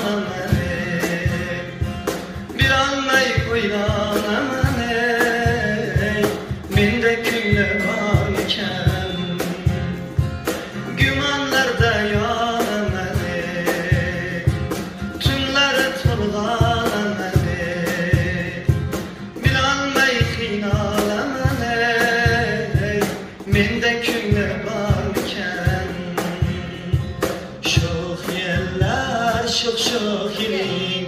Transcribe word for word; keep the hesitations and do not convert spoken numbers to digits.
Bir anlay koylanan mende külle varken gümanlarda yanamadı, tümleri torgalamadı. Bir anlay xinalamadı mende külle varken. Şox yerler şox şox yeri